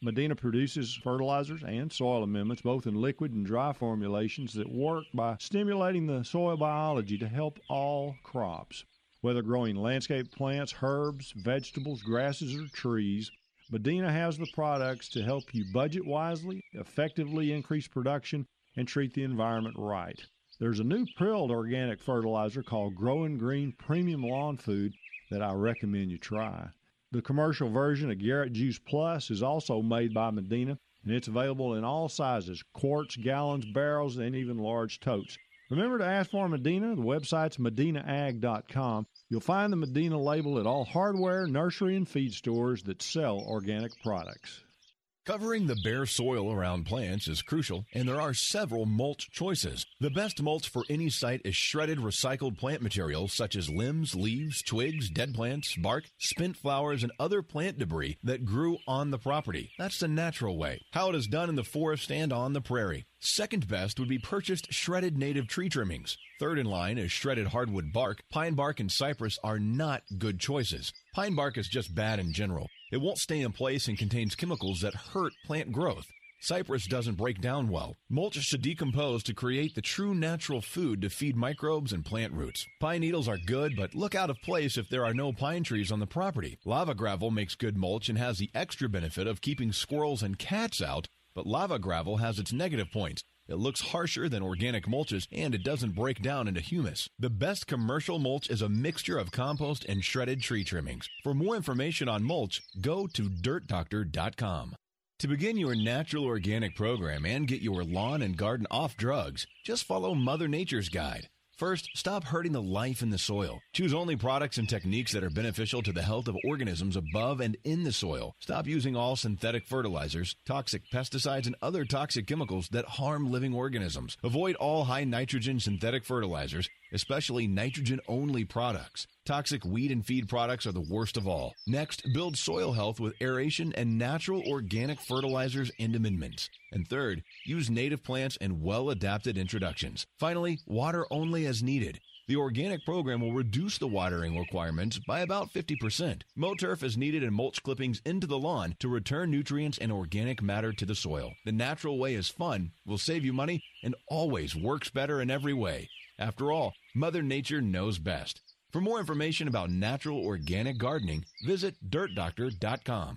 Medina produces fertilizers and soil amendments, both in liquid and dry formulations, that work by stimulating the soil biology to help all crops. Whether growing landscape plants, herbs, vegetables, grasses, or trees, Medina has the products to help you budget wisely, effectively increase production, and treat the environment right. There's a new prilled organic fertilizer called Growing Green Premium Lawn Food that I recommend you try. The commercial version of Garrett Juice Plus is also made by Medina, and it's available in all sizes, quarts, gallons, barrels, and even large totes. Remember to ask for Medina. The website's medina ag dot com. You'll find the Medina label at all hardware, nursery, and feed stores that sell organic products. Covering the bare soil around plants is crucial, and there are several mulch choices. The best mulch for any site is shredded recycled plant materials such as limbs, leaves, twigs, dead plants, bark, spent flowers, and other plant debris that grew on the property. That's the natural way, how it is done in the forest and on the prairie. Second best would be purchased shredded native tree trimmings. Third in line is shredded hardwood bark. Pine bark and cypress are not good choices. Pine bark is just bad in general. It won't stay in place and contains chemicals that hurt plant growth. Cypress doesn't break down well. Mulch should decompose to create the true natural food to feed microbes and plant roots. Pine needles are good, but look out of place if there are no pine trees on the property. Lava gravel makes good mulch and has the extra benefit of keeping squirrels and cats out, but lava gravel has its negative points. It looks harsher than organic mulches, and it doesn't break down into humus. The best commercial mulch is a mixture of compost and shredded tree trimmings. For more information on mulch, go to dirt doctor dot com. To begin your natural organic program and get your lawn and garden off drugs, just follow Mother Nature's guide. First, stop hurting the life in the soil. Choose only products and techniques that are beneficial to the health of organisms above and in the soil. Stop using all synthetic fertilizers, toxic pesticides, and other toxic chemicals that harm living organisms. Avoid all high nitrogen synthetic fertilizers, especially nitrogen-only products. Toxic weed and feed products are the worst of all. Next, build soil health with aeration and natural organic fertilizers and amendments. And third, use native plants and well-adapted introductions. Finally, water only as needed. The organic program will reduce the watering requirements by about fifty percent. Mow-turf is needed in mulch clippings into the lawn to return nutrients and organic matter to the soil. The natural way is fun, will save you money, and always works better in every way. After all, Mother Nature knows best. For more information about natural organic gardening, visit dirt doctor dot com.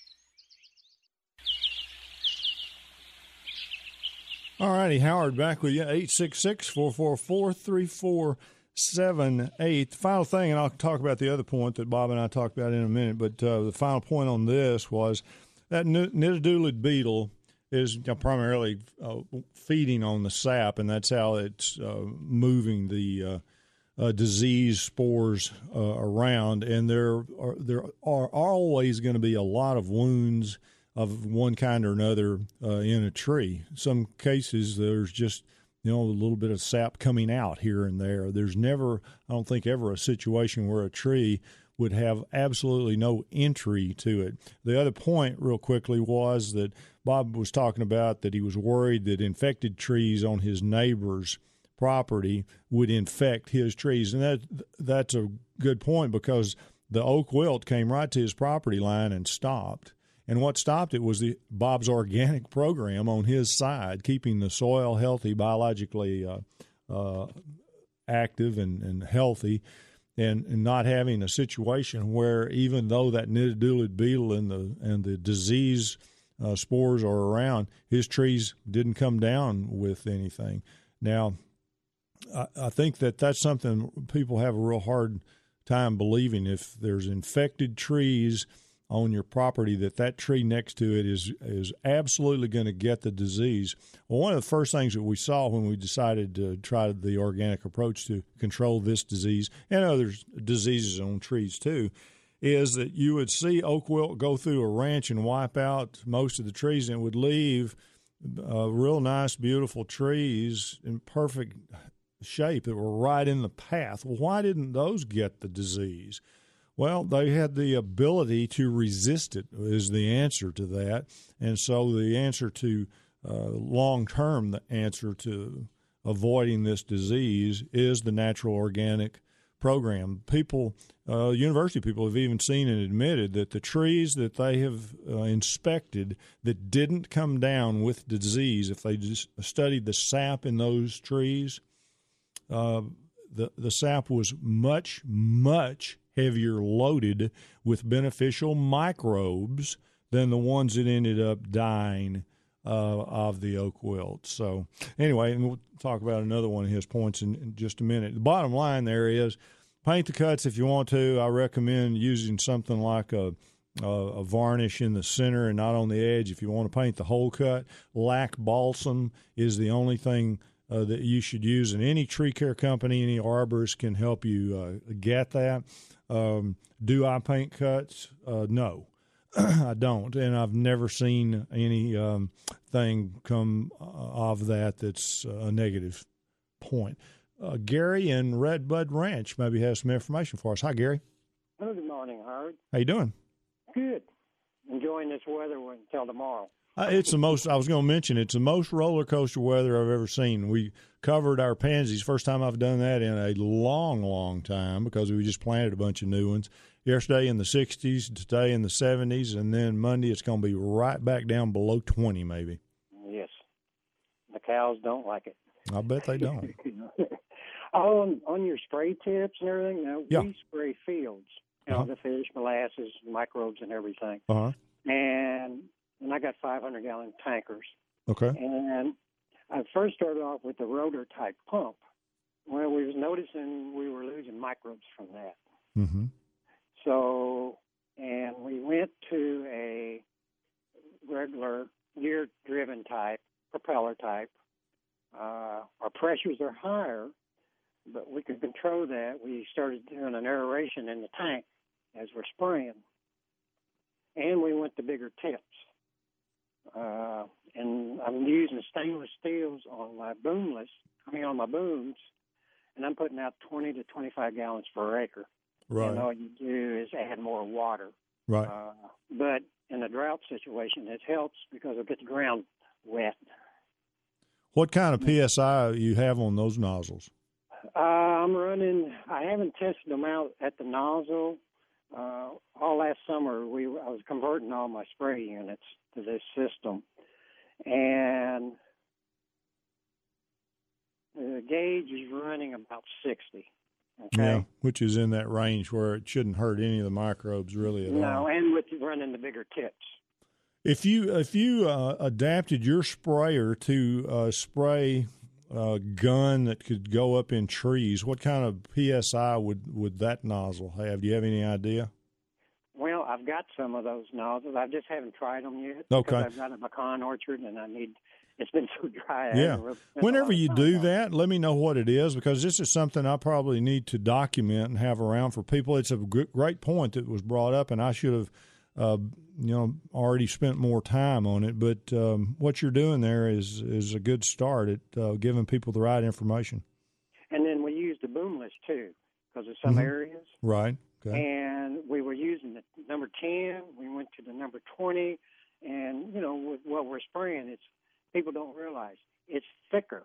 All righty, Howard back with you, eight six six, four four four, three four seven eight. Final thing, and I'll talk about the other point that Bob and I talked about in a minute, but uh, the final point on this was that Nittidoolid beetle is primarily uh, feeding on the sap, and that's how it's uh, moving the uh, uh, disease spores uh, around. And there are, there are always going to be a lot of wounds of one kind or another uh, in a tree. Some cases, there's just, you know, a little bit of sap coming out here and there. There's never, I don't think, ever a situation where a tree would have absolutely no entry to it. The other point, real quickly, was that Bob was talking about that he was worried that infected trees on his neighbor's property would infect his trees. And that that's a good point, because the oak wilt came right to his property line and stopped. And what stopped it was the Bob's organic program on his side, keeping the soil healthy, biologically uh, uh, active and, and healthy, and, and not having a situation where, even though that Nittidoolid beetle and the and the disease uh, spores are around, his trees didn't come down with anything. Now, I, I think that that's something people have a real hard time believing. If there's infected trees on your property, that that tree next to it is is absolutely going to get the disease. Well, one of the first things that we saw when we decided to try the organic approach to control this disease and other diseases on trees too, is that you would see oak wilt go through a ranch and wipe out most of the trees, and it would leave uh, real nice, beautiful trees in perfect shape that were right in the path. Well, why didn't those get the disease? Well, they had the ability to resist it is the answer to that. And so the answer to uh, long-term, the answer to avoiding this disease is the natural organic program. People, uh, university people have even seen and admitted that the trees that they have uh, inspected that didn't come down with disease, if they just studied the sap in those trees, uh, the, the sap was much, much heavier loaded with beneficial microbes than the ones that ended up dying uh, of the oak wilt. So anyway, and we'll talk about another one of his points in, in just a minute. The bottom line there is paint the cuts if you want to. I recommend using something like a, a, a varnish in the center and not on the edge. If you want to paint the whole cut, lac balsam is the only thing uh, that you should use. And any tree care company, any arborist can help you uh, get that. Um, do I paint cuts? Uh, no. I don't, and I've never seen any um, thing come of that that's a negative point. Uh, Gary in Redbud Ranch maybe has some information for us. Hi, Gary. Oh, good morning, Howard. How you doing? Good. Enjoying this weather until tomorrow. Uh, it's the most, I was going to mention, it's the most roller coaster weather I've ever seen. We covered our pansies. First time I've done that in a long, long time because we just planted a bunch of new ones. Yesterday in the sixties, today in the seventies, and then Monday it's going to be right back down below twenty maybe. Yes. The cows don't like it. I bet they don't. on, on your spray tips and everything, now, yeah. we spray fields, you know, uh-huh. the fish, molasses, microbes, and everything. Uh-huh. And, and I got five hundred gallon tankers. Okay. And I first started off with the rotor-type pump. Well, we was noticing we were losing microbes from that. Mm-hmm. So, and we went to a regular gear-driven type, propeller type. Uh, our pressures are higher, but we could control that. We started doing an aeration in the tank as we're spraying. And we went to bigger tips. Uh, and I'm using stainless steels on my boomless, I mean on my booms, and I'm putting out twenty to twenty-five gallons per acre. Right. And all you do is add more water. Right. Uh, but in a drought situation, it helps because it'll get the ground wet. What kind of P S I you have on those nozzles? Uh, I'm running, I haven't tested them out at the nozzle. Uh, all last summer, we I was converting all my spray units to this system. And the gauge is running about sixty. Okay. Yeah, which is in that range where it shouldn't hurt any of the microbes really at no, all. No, and with running the bigger tips. If you if you uh, adapted your sprayer to uh, spray a gun that could go up in trees, what kind of P S I would, would that nozzle have? Do you have any idea? Well, I've got some of those nozzles. I just haven't tried them yet. Okay. Because I've got a pecan orchard, and I need. It's been so dry. Yeah. Really Whenever you do that, let me know what it is, because this is something I probably need to document and have around for people. It's a great point that was brought up, and I should have, uh, you know, already spent more time on it. But um, what you're doing there is is a good start at uh, giving people the right information. And then we use the boomless too, because of some mm-hmm. areas. Right. Okay. And we were using the number ten. We went to the number twenty, and you know, with what we're spraying, it's people don't realize it's thicker.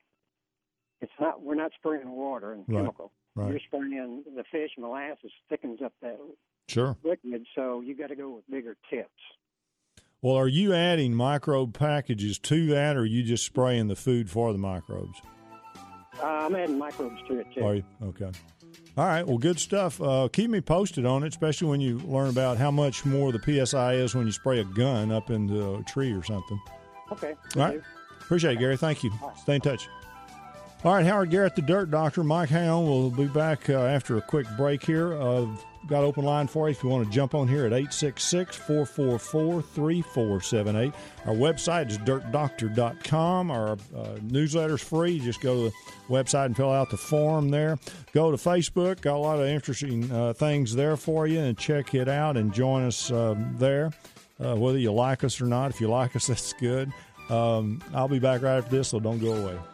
It's not. We're not spraying water and right. chemical. Right. You're spraying the fish molasses, thickens up that sure. liquid. So you got to go with bigger tips. Well, are you adding microbe packages to that, or are you just spraying the food for the microbes? Uh, I'm adding microbes to it too. Are you? Okay. All right. Well, good stuff. Uh, keep me posted on it, especially when you learn about how much more the P S I is when you spray a gun up into a tree or something. Okay. All right. Appreciate it, Gary. Thank you. Stay in touch. All right, Howard Garrett, the Dirt Doctor. Mike, hang on. We'll be back uh, after a quick break here. Uh, got open line for you if you want to jump on here at eight six six, four four four, three four seven eight. Our website is dirt doctor dot com. Our uh, newsletter's free. Just go to the website and fill out the form there. Go to Facebook. Got a lot of interesting uh, things there for you, and check it out and join us um, there. Uh, whether you like us or not. If you like us, that's good. Um, I'll be back right after this, so don't go away.